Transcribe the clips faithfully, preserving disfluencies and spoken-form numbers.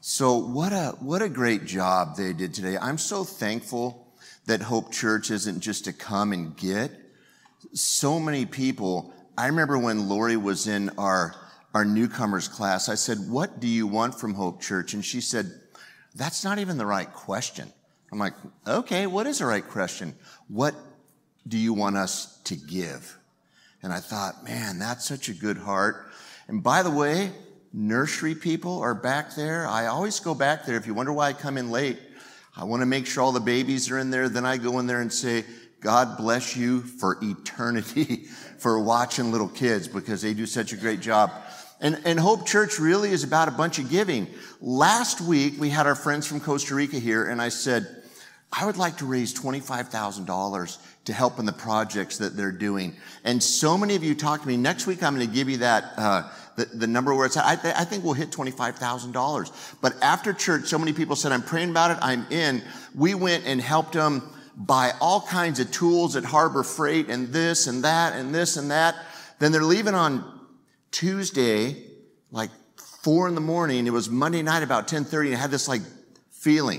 So what a what a great job they did today. I'm so thankful that Hope Church isn't just to come and get. So many people, I remember when Lori was in our, our newcomers class, I said, what do you want from Hope Church? And she said, that's not even the right question. I'm like, okay, what is the right question? What do you want us to give? And I thought, man, that's such a good heart. And by the way, nursery people are back there. I always go back there. If you wonder why I come in late, I want to make sure all the babies are in there. Then I go in there and say, God bless you for eternity for watching little kids because they do such a great job. And, and Hope Church really is about a bunch of giving. Last week, we had our friends from Costa Rica here, and I said, I would like to raise twenty-five thousand dollars to help in the projects that they're doing. And so many of you talked to me. Next week, I'm going to give you that, uh, the, the number where it's at. I, th- I think we'll hit twenty-five thousand dollars. But after church, so many people said, I'm praying about it. I'm in. We went and helped them buy all kinds of tools at Harbor Freight and this and that and this and that. Then they're leaving on Tuesday, like four in the morning. It was Monday night about ten thirty, and I had this like feeling.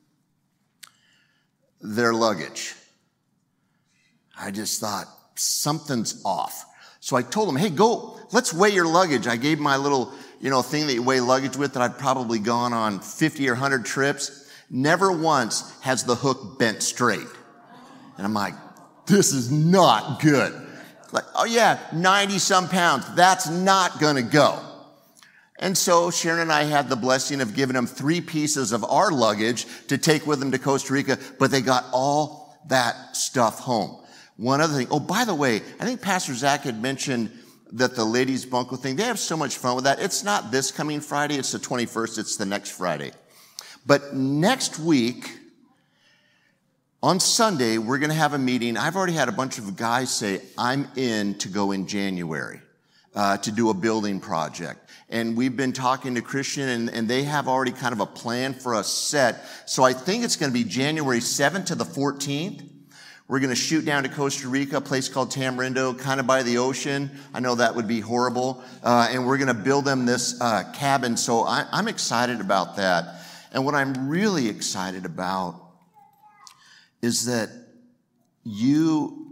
Their luggage. I just thought, something's off. So I told them, hey, go, let's weigh your luggage. I gave my little, you know, thing that you weigh luggage with that I'd probably gone on fifty or one hundred trips. Never once has the hook bent straight. And I'm like, this is not good. Like, oh yeah, ninety some pounds. That's not going to go. And so Sharon and I had the blessing of giving them three pieces of our luggage to take with them to Costa Rica, but they got all that stuff home. One other thing. Oh, by the way, I think Pastor Zach had mentioned that the ladies' bunco thing, they have so much fun with that. It's not this coming Friday. It's the twenty-first. It's the next Friday. But next week, on Sunday, we're going to have a meeting. I've already had a bunch of guys say, I'm in to go in January uh, to do a building project. And we've been talking to Christian, and, and they have already kind of a plan for us set. So I think it's going to be January seventh to the fourteenth. We're going to shoot down to Costa Rica, a place called Tamarindo, kind of by the ocean. I know that would be horrible. Uh, and we're going to build them this uh, cabin. So I, I'm excited about that. And what I'm really excited about is that you,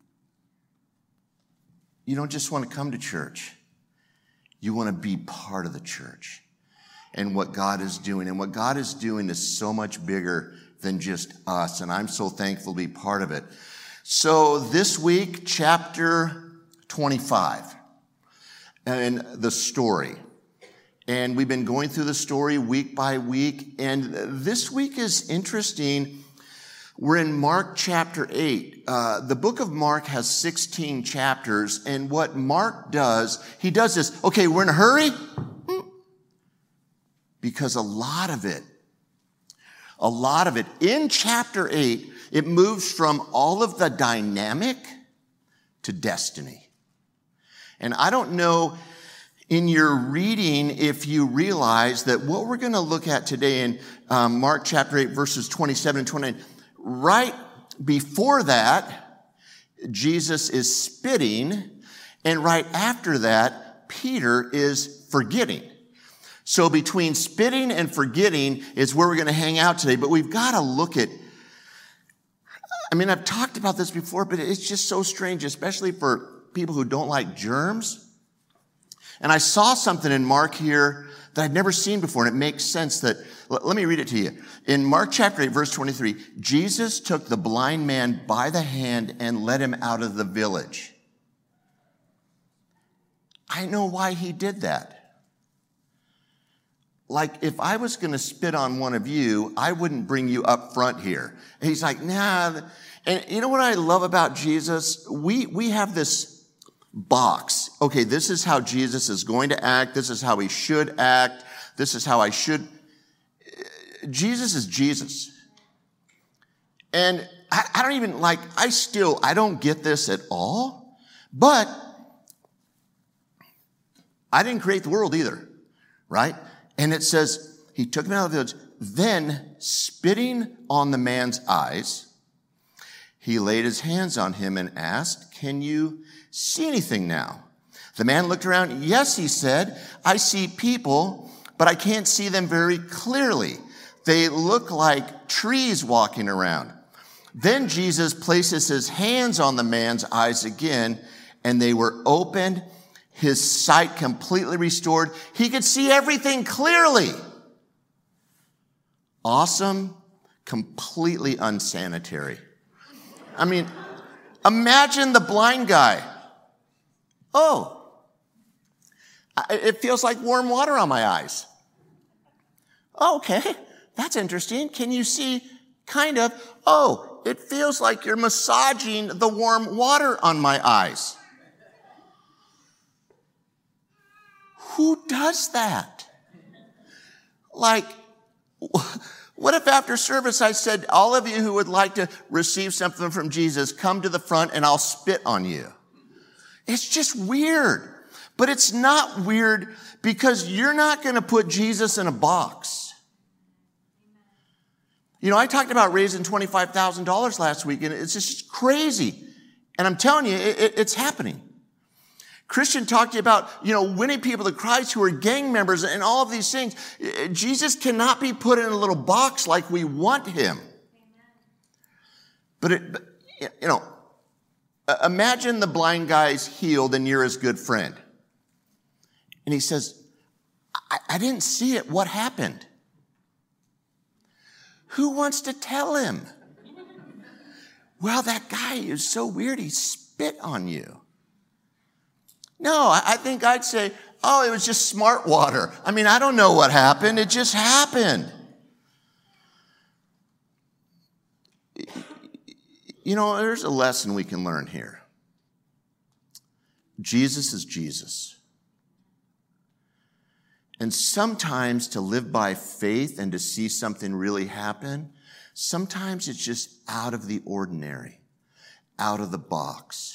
you don't just want to come to church. You want to be part of the church and what God is doing. And what God is doing is so much bigger than just us. And I'm so thankful to be part of it. So this week, chapter twenty-five, and the story. And we've been going through the story week by week. And this week is interesting. We're in Mark chapter eight. Uh, the book of Mark has sixteen chapters. And what Mark does, he does this. Okay, we're in a hurry. Because a lot of it, a lot of it, in chapter eight, it moves from all of the dynamic to destiny. And I don't know in your reading if you realize that what we're going to look at today in um, Mark chapter eight, verses twenty-seven and twenty-nine, right before that, Jesus is spitting, and right after that, Peter is forgetting. So between spitting and forgetting is where we're going to hang out today, but we've got to look at, I mean, I've talked about this before, but it's just so strange, especially for people who don't like germs. And I saw something in Mark here that I'd never seen before, and it makes sense that, let me read it to you. In Mark chapter eight, verse twenty-three, Jesus took the blind man by the hand and led him out of the village. I know why he did that. Like, if I was going to spit on one of you, I wouldn't bring you up front here. And he's like, nah. And you know what I love about Jesus? We, we have this box. Okay, this is how Jesus is going to act. This is how he should act. This is how I should. Jesus is Jesus. And I, I don't even like, I still, I don't get this at all. But I didn't create the world either, right? And it says, he took him out of the village, then spitting on the man's eyes, he laid his hands on him and asked, can you see anything now? The man looked around. Yes, he said, I see people, but I can't see them very clearly. They look like trees walking around. Then Jesus places his hands on the man's eyes again, and they were opened, his sight completely restored. He could see everything clearly. Awesome, completely unsanitary. I mean, imagine the blind guy. Oh, it feels like warm water on my eyes. Okay, that's interesting. Can you see? Kind of. Oh, it feels like you're massaging the warm water on my eyes. Who does that? Like, what if after service I said, all of you who would like to receive something from Jesus, come to the front and I'll spit on you? It's just weird. But it's not weird because you're not going to put Jesus in a box. You know, I talked about raising twenty-five thousand dollars last week, and it's just crazy. And I'm telling you, it, it, it's happening. Christian talked to you about, you know, winning people to Christ who are gang members and all of these things. Jesus cannot be put in a little box like we want him. But, it, but you know, imagine the blind guy's healed and you're his good friend. And he says, I, I didn't see it. What happened? Who wants to tell him? Well, that guy is so weird, he spit on you. No, I think I'd say, oh, it was just smart water. I mean, I don't know what happened. It just happened. You know, there's a lesson we can learn here. Jesus is Jesus. And sometimes to live by faith and to see something really happen, sometimes it's just out of the ordinary, out of the box.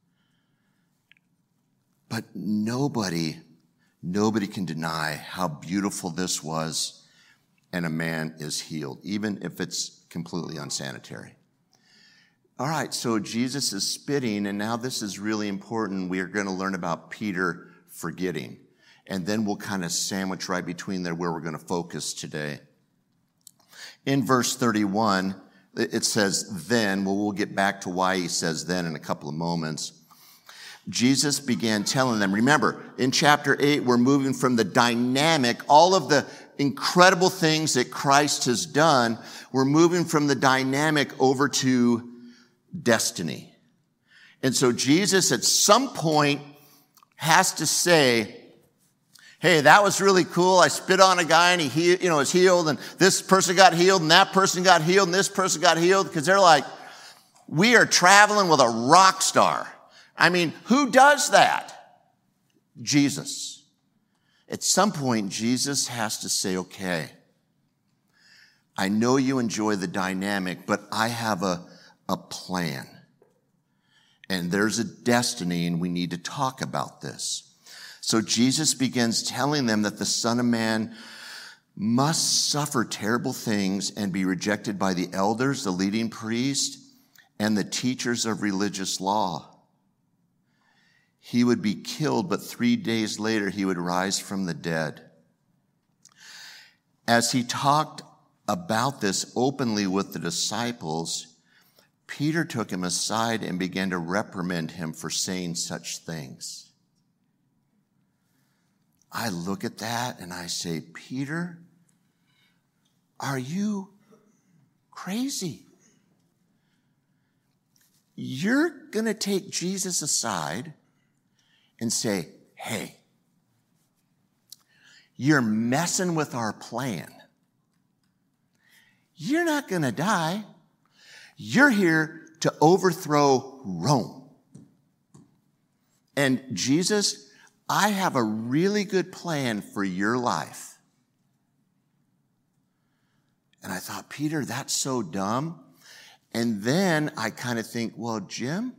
But nobody, nobody can deny how beautiful this was, and a man is healed, even if it's completely unsanitary. All right, so Jesus is spitting, and now this is really important. We are going to learn about Peter forgetting, and then we'll kind of sandwich right between there where we're going to focus today. In verse thirty-one, it says then. Well, we'll get back to why he says then in a couple of moments. Jesus began telling them, remember, in chapter eight, we're moving from the dynamic, all of the incredible things that Christ has done, we're moving from the dynamic over to destiny. And so Jesus at some point has to say, hey, that was really cool. I spit on a guy and he, you know, is healed, and this person got healed, and that person got healed, and this person got healed, because they're like, we are traveling with a rock star. I mean, who does that? Jesus. At some point, Jesus has to say, okay, I know you enjoy the dynamic, but I have a, a plan. And there's a destiny, and we need to talk about this. So Jesus begins telling them that the Son of Man must suffer terrible things and be rejected by the elders, the leading priests, and the teachers of religious law. He would be killed, but three days later he would rise from the dead. As he talked about this openly with the disciples, Peter took him aside and began to reprimand him for saying such things. I look at that and I say, Peter, are you crazy? You're going to take Jesus aside and say, hey, you're messing with our plan. You're not going to die. You're here to overthrow Rome. And Jesus, I have a really good plan for your life. And I thought, Peter, that's so dumb. And then I kind of think, well, Jim,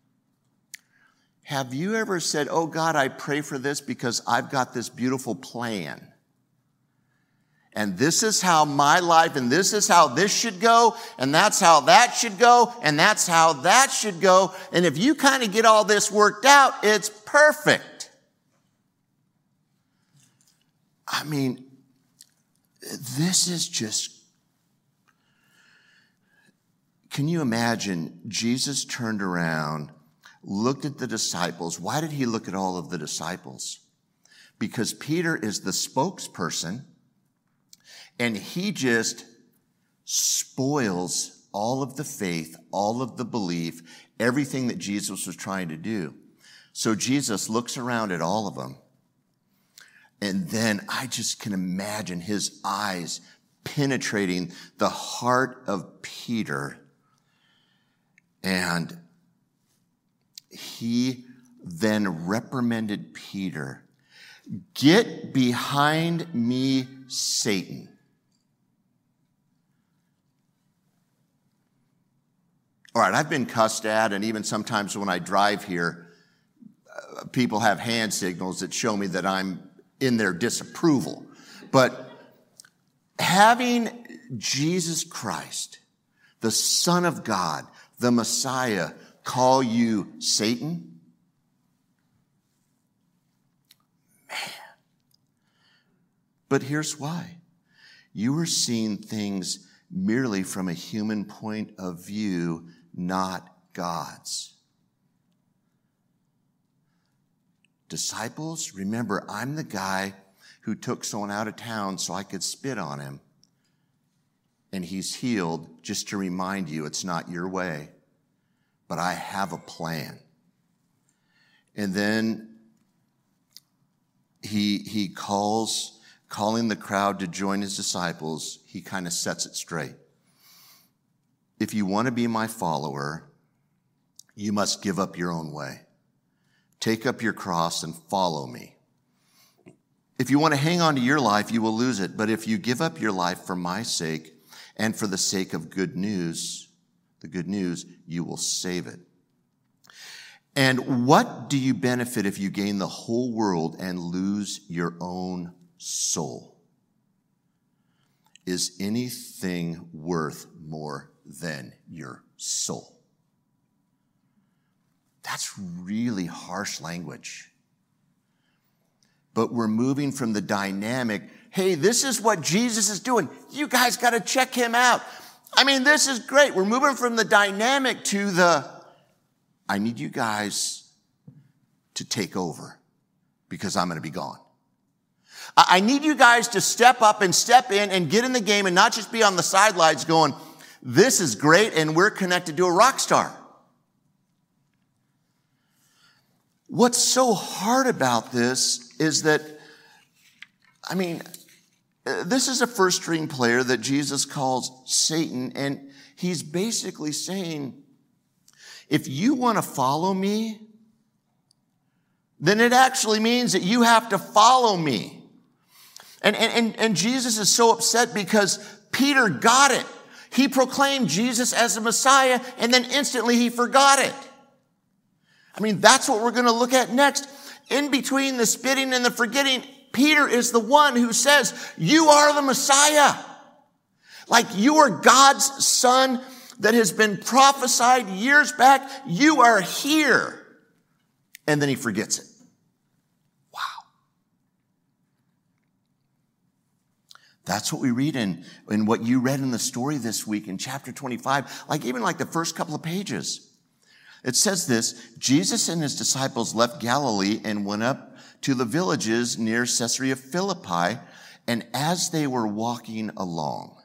have you ever said, oh, God, I pray for this because I've got this beautiful plan. And this is how my life, and this is how this should go, and that's how that should go, and that's how that should go. And if you kind of get all this worked out, it's perfect. I mean, this is just, can you imagine Jesus turned around, looked at the disciples. Why did he look at all of the disciples? Because Peter is the spokesperson, and he just spoils all of the faith, all of the belief, everything that Jesus was trying to do. So Jesus looks around at all of them, and then I just can imagine his eyes penetrating the heart of Peter, and he then reprimanded Peter. Get behind me, Satan. All right, I've been cussed at, and even sometimes when I drive here, uh, people have hand signals that show me that I'm in their disapproval. But having Jesus Christ, the Son of God, the Messiah, call you Satan? Man. But here's why. You are seeing things merely from a human point of view, not God's. Disciples, remember, I'm the guy who took someone out of town so I could spit on him. And he's healed, just to remind you it's not your way, but I have a plan. And then he, he calls, calling the crowd to join his disciples, he kind of sets it straight. If you want to be my follower, you must give up your own way. Take up your cross and follow me. If you want to hang on to your life, you will lose it. But if you give up your life for my sake and for the sake of good news, the good news, you will save it. And what do you benefit if you gain the whole world and lose your own soul? Is anything worth more than your soul? That's really harsh language. But we're moving from the dynamic, hey, this is what Jesus is doing. You guys got to check him out. I mean, this is great. We're moving from the dynamic to the, I need you guys to take over because I'm going to be gone. I need you guys to step up and step in and get in the game and not just be on the sidelines going, this is great and we're connected to a rock star. What's so hard about this is that, I mean, this is a first string player that Jesus calls Satan, and he's basically saying, if you want to follow me, then it actually means that you have to follow me. And, and, and Jesus is so upset because Peter got it. He proclaimed Jesus as the Messiah, and then instantly he forgot it. I mean, that's what we're going to look at next. In between the spitting and the forgetting, Peter is the one who says, you are the Messiah. Like you are God's son that has been prophesied years back. You are here. And then he forgets it. Wow. That's what we read in, in what you read in the story this week in chapter twenty-five, like even like the first couple of pages. It says this, Jesus and his disciples left Galilee and went up to the villages near Caesarea Philippi, and as they were walking along,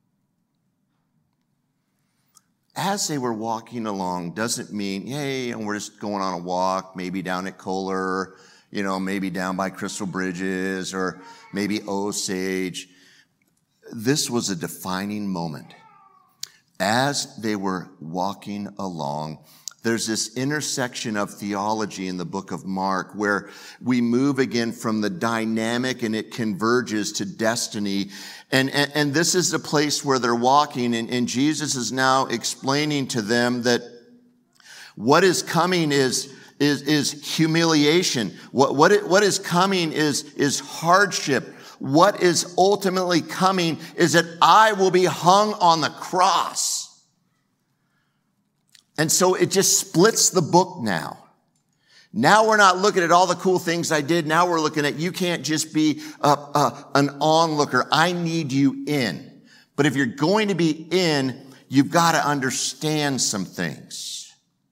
as they were walking along doesn't mean, hey, and we're just going on a walk, maybe down at Kohler, you know, maybe down by Crystal Bridges or maybe Osage. This was a defining moment. As they were walking along, there's this intersection of theology in the book of Mark where we move again from the dynamic and it converges to destiny. And, and, and this is the place where they're walking, and, and Jesus is now explaining to them that what is coming is, is, is humiliation. What, what, it, what is coming is, is hardship. What is ultimately coming is that I will be hung on the cross. And so it just splits the book now. Now we're not looking at all the cool things I did. Now we're looking at you can't just be a, a, an onlooker. I need you in. But if you're going to be in, you've got to understand some things.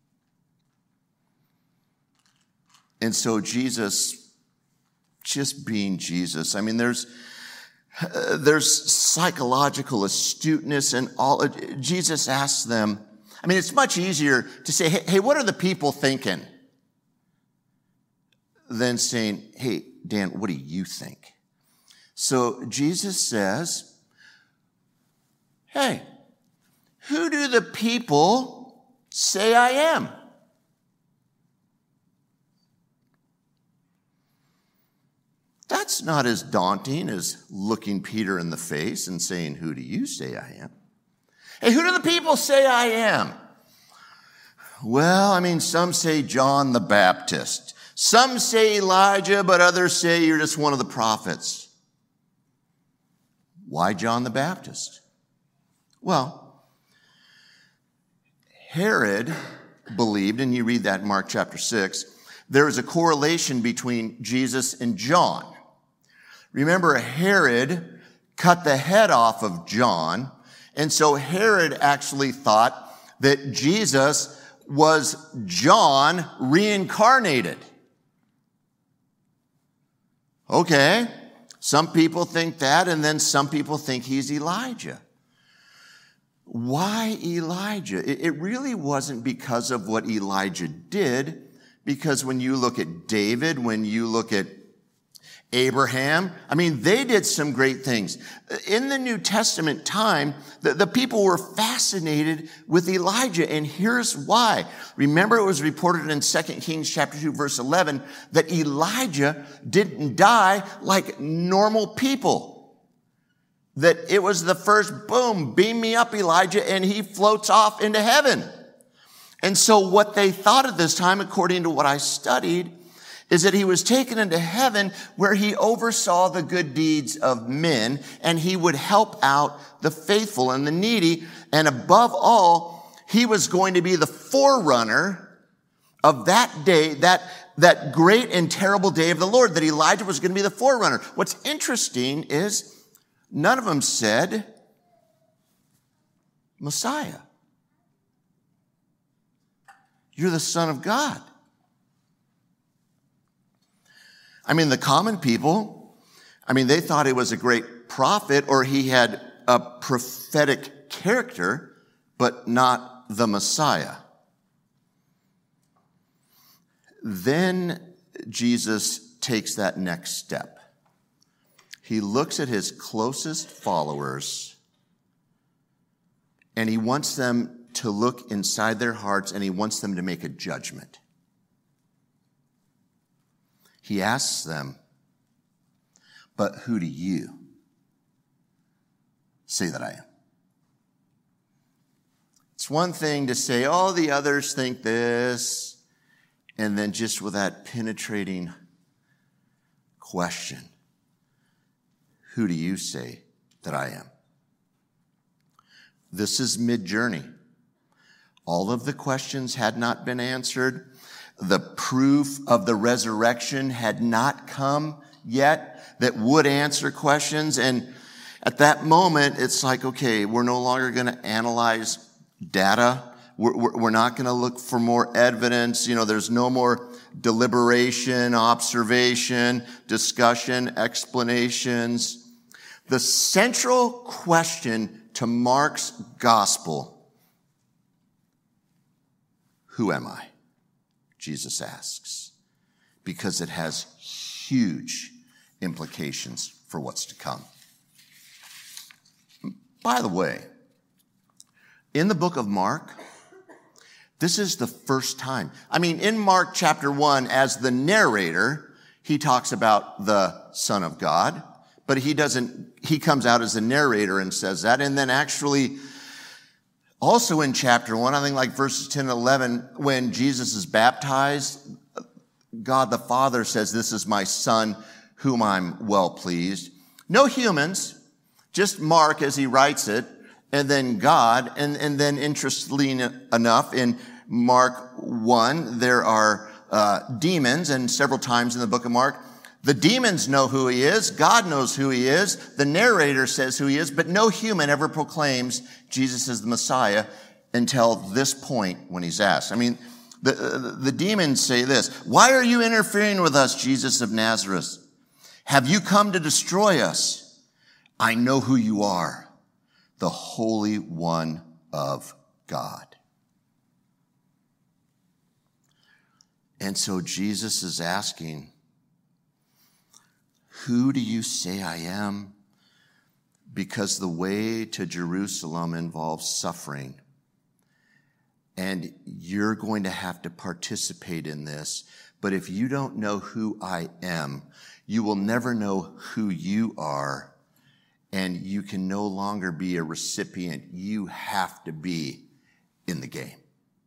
And so Jesus, just being Jesus, I mean, there's, uh, there's psychological astuteness and all. Jesus asks them, I mean, it's much easier to say, hey, hey, what are the people thinking? Than saying, hey, Dan, what do you think? So Jesus says, hey, who do the people say I am? That's not as daunting as looking Peter in the face and saying, who do you say I am? Hey, who do the people say I am? Well, I mean, some say John the Baptist. Some say Elijah, but others say you're just one of the prophets. Why John the Baptist? Well, Herod believed, and you read that in Mark chapter six, there is a correlation between Jesus and John. Remember, Herod cut the head off of John, and so Herod actually thought that Jesus was John reincarnated. Okay, some people think that, and then some people think he's Elijah. Why Elijah? It really wasn't because of what Elijah did, because when you look at David, when you look at Abraham, I mean, they did some great things. In the New Testament time, the, the people were fascinated with Elijah, and here's why. Remember, it was reported in Second Kings chapter two, verse eleven, that Elijah didn't die like normal people. That it was the first, boom, beam me up, Elijah, and he floats off into heaven. And so what they thought at this time, according to what I studied, is that he was taken into heaven where he oversaw the good deeds of men and he would help out the faithful and the needy. And above all, he was going to be the forerunner of that day, that, that great and terrible day of the Lord, that Elijah was going to be the forerunner. What's interesting is none of them said Messiah. You're the Son of God. I mean, the common people, I mean, they thought he was a great prophet or he had a prophetic character, but not the Messiah. Then Jesus takes that next step. He looks at his closest followers and he wants them to look inside their hearts and he wants them to make a judgment. He asks them, but who do you say that I am? It's one thing to say, oh, the others think this, and then just with that penetrating question, who do you say that I am? This is mid-journey. All of the questions had not been answered. The proof of the resurrection had not come yet that would answer questions. And at that moment, it's like, okay, we're no longer going to analyze data. We're, we're, we're not going to look for more evidence. You know, there's no more deliberation, observation, discussion, explanations. The central question to Mark's gospel, who am I? Jesus asks, because it has huge implications for what's to come. By the way, in the book of Mark, this is the first time. I mean, in Mark chapter one, as the narrator, he talks about the Son of God, but he doesn't, he comes out as the narrator and says that. And then actually, also in chapter one, I think like verses ten and eleven, when Jesus is baptized, God the Father says, this is my Son, whom I'm well pleased. No humans, just Mark as he writes it, and then God. And, and then interestingly enough, in Mark one, there are uh, demons, and several times in the book of Mark, the demons know who he is. God knows who he is. The narrator says who he is, but no human ever proclaims Jesus is the Messiah until this point when he's asked. I mean, the, the demons say this: "Why are you interfering with us, Jesus of Nazareth? Have you come to destroy us? I know who you are, the Holy One of God." And so Jesus is asking, who do you say I am? Because the way to Jerusalem involves suffering. And you're going to have to participate in this. But if you don't know who I am, you will never know who you are. And you can no longer be a recipient. You have to be in the game.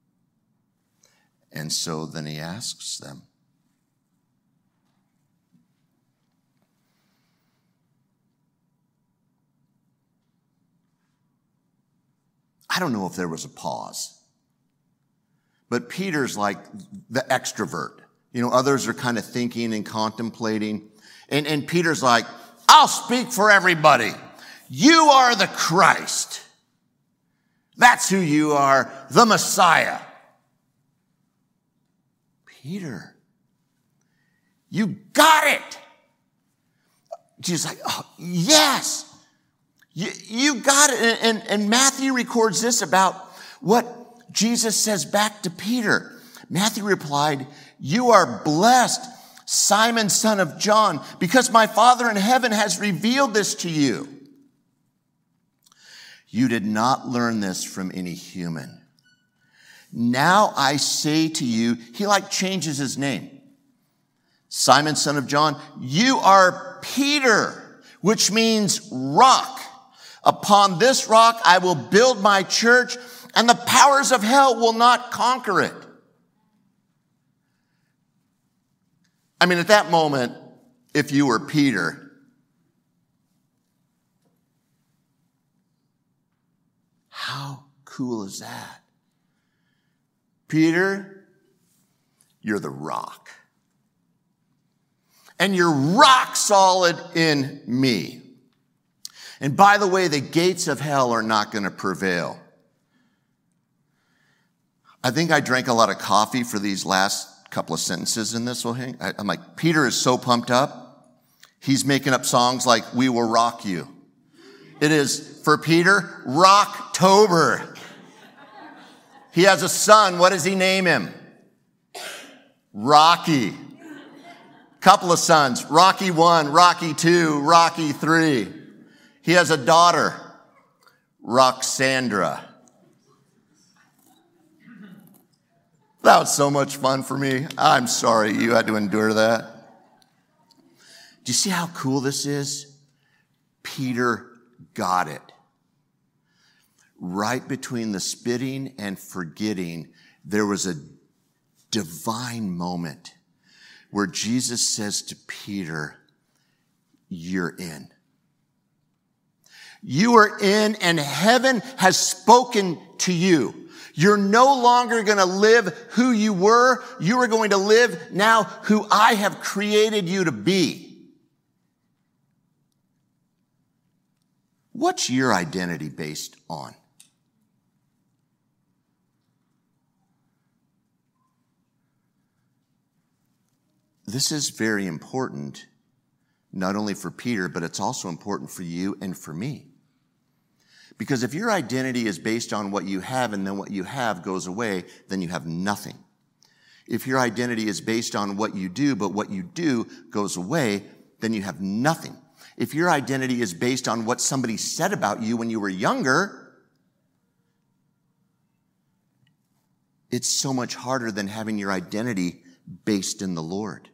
And so then he asks them, I don't know if there was a pause, but Peter's like the extrovert. You know, others are kind of thinking and contemplating. And, and Peter's like, I'll speak for everybody. You are the Christ. That's who you are, the Messiah. Peter, you got it. Jesus like, oh, yes. You, you got it. And, and, and Matthew records this about what Jesus says back to Peter. Matthew replied, you are blessed, Simon, son of John, because my Father in heaven has revealed this to you. You did not learn this from any human. Now I say to you, he like changes his name. Simon, son of John, you are Peter, which means rock. Upon this rock I will build my church, and the powers of hell will not conquer it. I mean, at that moment, if you were Peter, how cool is that? Peter, you're the rock. And you're rock solid in me. And by the way, the gates of hell are not going to prevail. I think I drank a lot of coffee for these last couple of sentences in this. I'm like, Peter is so pumped up. He's making up songs like We Will Rock You. It is, for Peter, Rocktober. He has a son. What does he name him? Rocky. Couple of sons. Rocky one, Rocky two, Rocky three. He has a daughter, Roxandra. That was so much fun for me. I'm sorry you had to endure that. Do you see how cool this is? Peter got it. Right between the spitting and forgetting, there was a divine moment where Jesus says to Peter, you're in. You are in, and heaven has spoken to you. You're no longer going to live who you were. You are going to live now who I have created you to be. What's your identity based on? This is very important, not only for Peter, but it's also important for you and for me. Because if your identity is based on what you have and then what you have goes away, then you have nothing. If your identity is based on what you do, but what you do goes away, then you have nothing. If your identity is based on what somebody said about you when you were younger, it's so much harder than having your identity based in the Lord.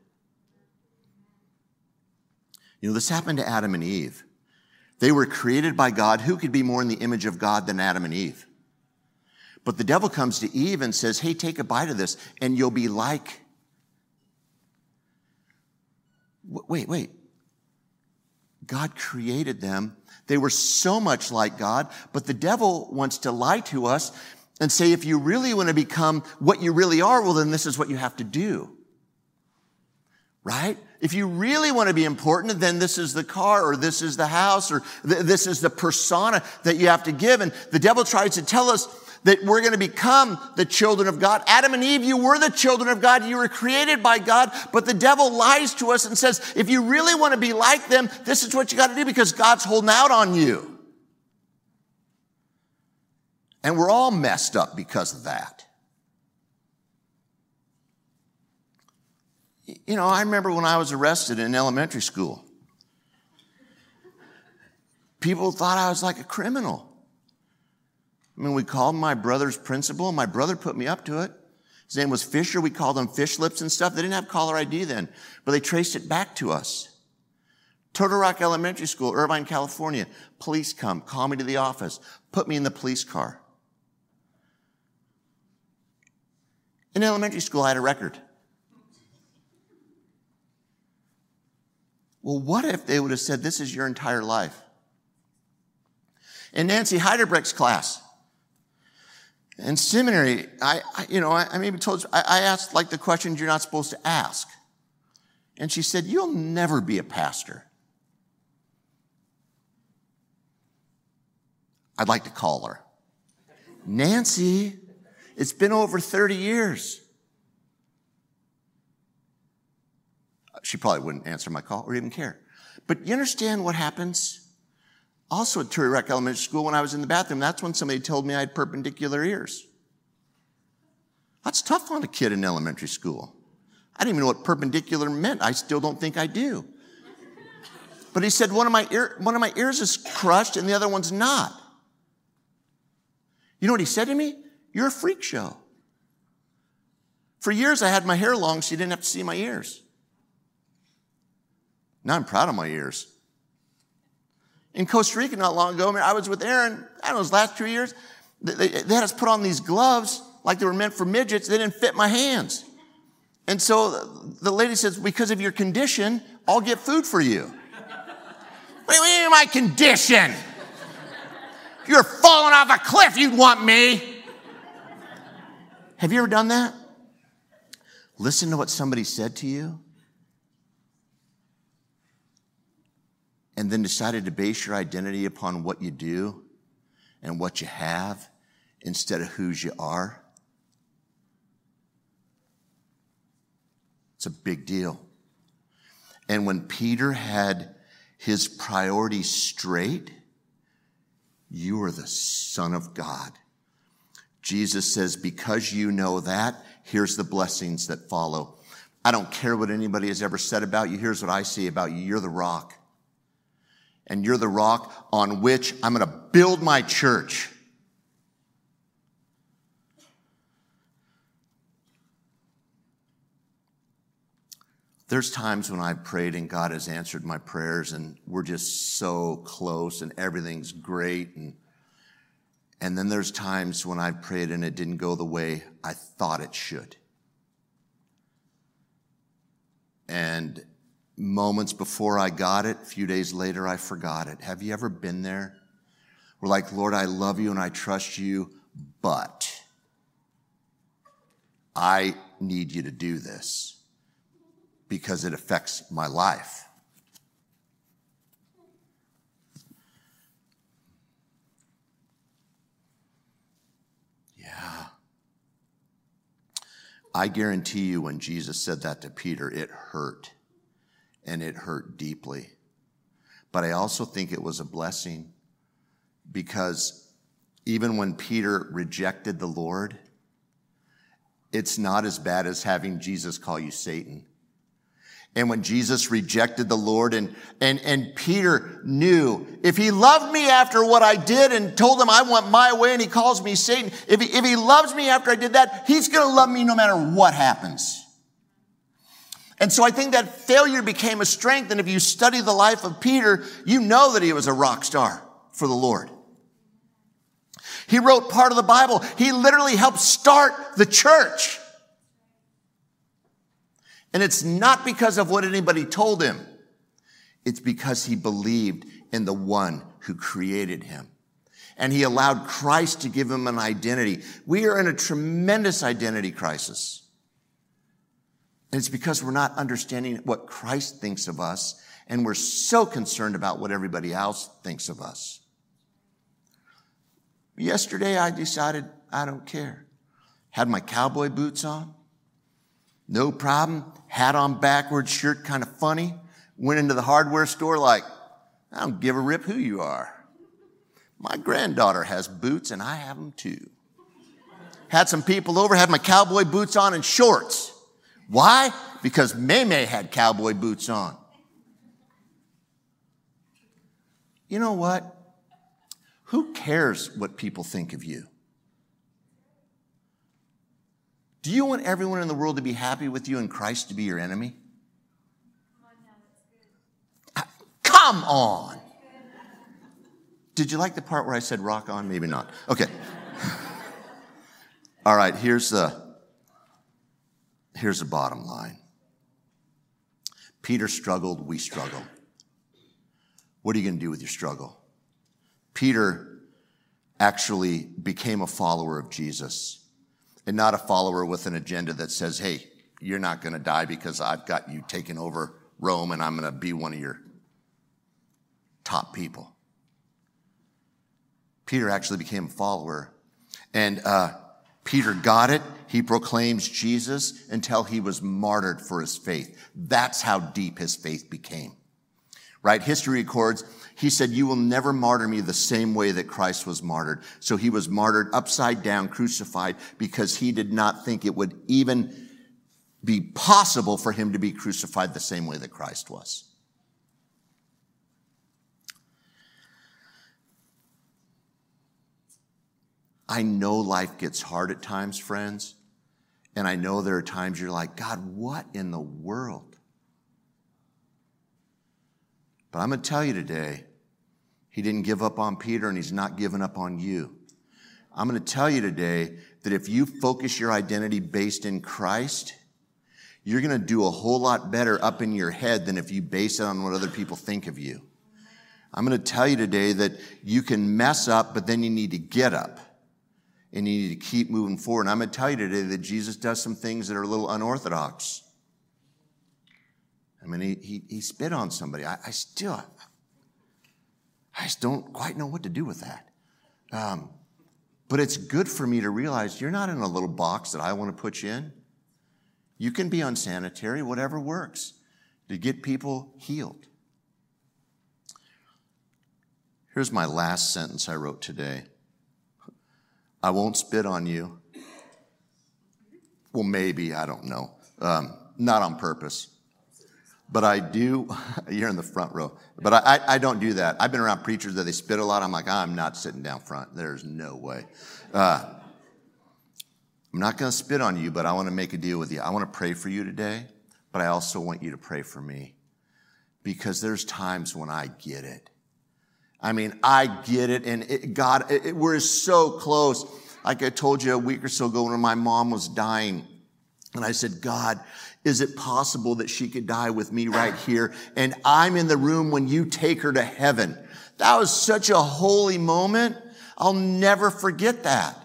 You know, this happened to Adam and Eve. They were created by God. Who could be more in the image of God than Adam and Eve? But the devil comes to Eve and says, hey, take a bite of this and you'll be like. Wait, wait. God created them. They were so much like God, but the devil wants to lie to us and say, if you really want to become what you really are, well, then this is what you have to do. right? If you really want to be important, then this is the car, or this is the house, or th- this is the persona that you have to give. And the devil tries to tell us that we're going to become the children of God. Adam and Eve, you were the children of God. You were created by God. But the devil lies to us and says, if you really want to be like them, this is what you got to do because God's holding out on you. And we're all messed up because of that. You know, I remember when I was arrested in elementary school, people thought I was like a criminal. I mean, we called my brother's principal, and my brother put me up to it. His name was Fisher. We called him Fish Lips and stuff. They didn't have caller I D then, but they traced it back to us. Turtle Rock Elementary School, Irvine, California. Police come, call me to the office, put me in the police car. In elementary school, I had a record. Well, what if they would have said, this is your entire life? In Nancy Heiderbrecht's class, in seminary, I, I you know, I, I maybe told you, I, I asked like the questions you're not supposed to ask. And she said, you'll never be a pastor. I'd like to call her. Nancy, it's been over thirty years. She probably wouldn't answer my call or even care. But you understand what happens? Also at Turtle Rock Elementary School, when I was in the bathroom, that's when somebody told me I had perpendicular ears. That's tough on a kid in elementary school. I didn't even know what perpendicular meant. I still don't think I do. But he said one of my ear, one of my ears is crushed and the other one's not. You know what he said to me? You're a freak show. For years I had my hair long so you didn't have to see my ears. Now I'm proud of my ears. In Costa Rica not long ago, I was with Aaron, I don't know, his last two years, they, they had us put on these gloves like they were meant for midgets. They didn't fit my hands. And so the lady says, because of your condition, I'll get food for you. What do you mean my condition? If you're falling off a cliff, you'd want me. Have you ever done that? Listen to what somebody said to you and then decided to base your identity upon what you do and what you have instead of whose you are? It's a big deal. And when Peter had his priorities straight, you are the Son of God. Jesus says, because you know that, here's the blessings that follow. I don't care what anybody has ever said about you. Here's what I see about you. You're the rock. And you're the rock on which I'm going to build my church. There's times when I've prayed and God has answered my prayers and we're just so close and everything's great. And, and then there's times when I've prayed and it didn't go the way I thought it should. And moments before I got it, a few days later, I forgot it. Have you ever been there? We're like, Lord, I love you and I trust you, but I need you to do this because it affects my life. Yeah. I guarantee you when Jesus said that to Peter, it hurt. And it hurt deeply. But I also think it was a blessing because even when Peter rejected the Lord, it's not as bad as having Jesus call you Satan. And when Jesus rejected the Lord and, and, and Peter knew if he loved me after what I did and told him I want my way and he calls me Satan, if he, if he loves me after I did that, he's going to love me no matter what happens. And so I think that failure became a strength. And if you study the life of Peter, you know that he was a rock star for the Lord. He wrote part of the Bible. He literally helped start the church. And it's not because of what anybody told him. It's because he believed in the one who created him. And he allowed Christ to give him an identity. We are in a tremendous identity crisis. And it's because we're not understanding what Christ thinks of us, and we're so concerned about what everybody else thinks of us. Yesterday, I decided I don't care. Had my cowboy boots on. No problem. Hat on backwards, shirt kind of funny. Went into the hardware store like, I don't give a rip who you are. My granddaughter has boots and I have them too. Had some people over, had my cowboy boots on and shorts. Why? Because Maymay had cowboy boots on. You know what? Who cares what people think of you? Do you want everyone in the world to be happy with you and Christ to be your enemy? Come on. Did you like the part where I said rock on? Maybe not. Okay. All right, here's the, here's the bottom line. Peter struggled, we struggle. What are you going to do with your struggle? Peter actually became a follower of Jesus, and not a follower with an agenda that says, hey, you're not going to die because I've got you taking over Rome and I'm going to be one of your top people. Peter actually became a follower. And uh, Peter got it. He proclaims Jesus until he was martyred for his faith. That's how deep his faith became. Right? History records, he said, you will never martyr me the same way that Christ was martyred. So he was martyred upside down, crucified, because he did not think it would even be possible for him to be crucified the same way that Christ was. I know life gets hard at times, friends. And I know there are times you're like, God, what in the world? But I'm going to tell you today, he didn't give up on Peter and he's not giving up on you. I'm going to tell you today that if you focus your identity based in Christ, you're going to do a whole lot better up in your head than if you base it on what other people think of you. I'm going to tell you today that you can mess up, but then you need to get up. And you need to keep moving forward. And I'm going to tell you today that Jesus does some things that are a little unorthodox. I mean, he he, he spit on somebody. I, I still, I just don't quite know what to do with that. Um, but it's good for me to realize you're not in a little box that I want to put you in. You can be unsanitary, whatever works, to get people healed. Here's my last sentence I wrote today. I won't spit on you. Well, maybe, I don't know. Um, not on purpose. But I do, you're in the front row. But I, I, I don't do that. I've been around preachers that they spit a lot. I'm like, I'm not sitting down front. There's no way. Uh, I'm not going to spit on you, but I want to make a deal with you. I want to pray for you today, but I also want you to pray for me. Because there's times when I get it. I mean, I get it, and it, God, it, it, we're so close. Like I told you a week or so ago when my mom was dying, and I said, God, is it possible that she could die with me right here? And I'm in the room when you take her to heaven. That was such a holy moment. I'll never forget that.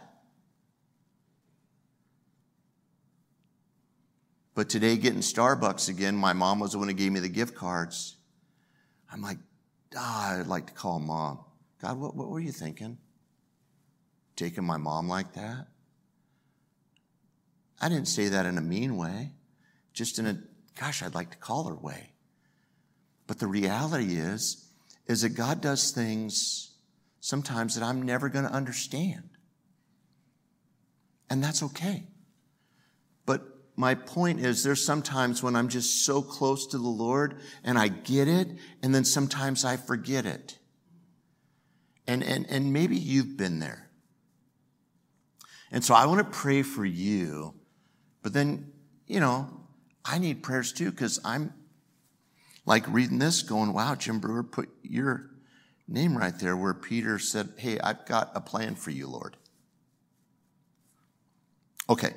But today, getting Starbucks again, my mom was the one who gave me the gift cards. I'm like, Ah, I'd like to call Mom. God, what, what were you thinking? Taking my mom like that? I didn't say that in a mean way. Just in a, gosh, I'd like to call her way. But the reality is, is that God does things sometimes that I'm never going to understand. And that's okay. But my point is there's sometimes when I'm just so close to the Lord and I get it, and then sometimes I forget it. And, and, and maybe you've been there. And so I want to pray for you, but then, you know, I need prayers too, because I'm like reading this going, wow, Jim Brewer put your name right there where Peter said, hey, I've got a plan for you, Lord. Okay.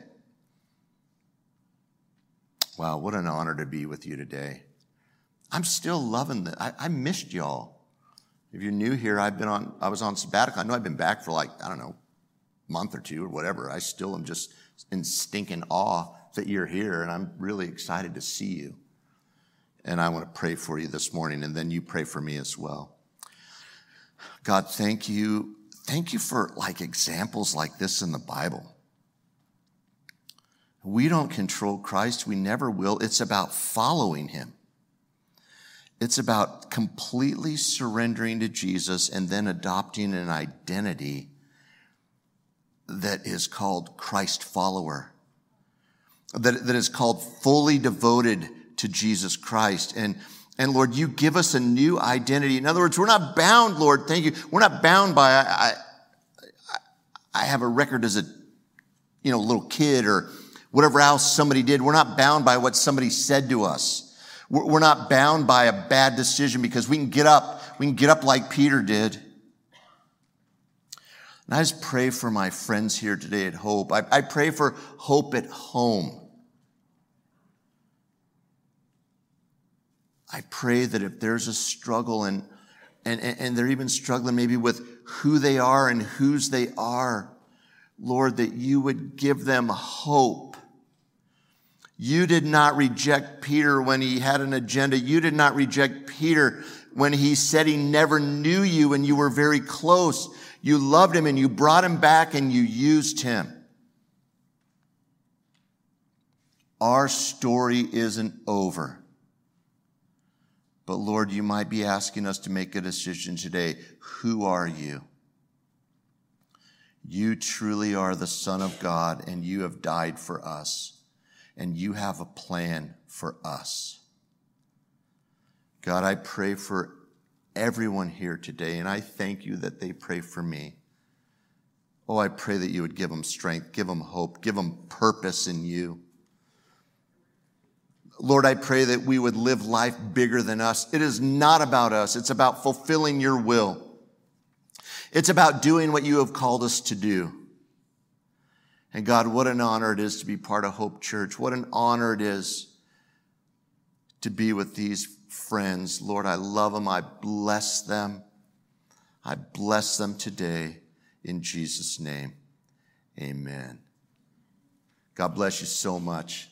Wow, what an honor to be with you today. I'm still loving that. I, I missed y'all. If you're new here, I've been on, I was on sabbatical. I know I've been back for like, I don't know, a month or two or whatever. I still am just in stinking awe that you're here, and I'm really excited to see you. And I want to pray for you this morning, and then you pray for me as well. God, thank you. Thank you for like examples like this in the Bible. We don't control Christ. We never will. It's about following him. It's about completely surrendering to Jesus and then adopting an identity that is called Christ follower, that, that is called fully devoted to Jesus Christ. And, and Lord, you give us a new identity. In other words, we're not bound, Lord, thank you. We're not bound by, I, I, I have a record as a, you know, little kid or whatever else somebody did. We're not bound by what somebody said to us. We're, we're not bound by a bad decision because we can get up, we can get up like Peter did. And I just pray for my friends here today at Hope. I, I pray for hope at home. I pray that if there's a struggle and, and, and they're even struggling maybe with who they are and whose they are, Lord, that you would give them hope. You did not reject Peter when he had an agenda. You did not reject Peter when he said he never knew you and you were very close. You loved him and you brought him back and you used him. Our story isn't over. But Lord, you might be asking us to make a decision today. Who are you? You truly are the Son of God, and you have died for us, and you have a plan for us. God, I pray for everyone here today, and I thank you that they pray for me. Oh, I pray that you would give them strength, give them hope, give them purpose in you. Lord, I pray that we would live life bigger than us. It is not about us. It's about fulfilling your will. It's about doing what you have called us to do. And God, what an honor it is to be part of Hope Church. What an honor it is to be with these friends. Lord, I love them. I bless them. I bless them today in Jesus' name. Amen. God bless you so much.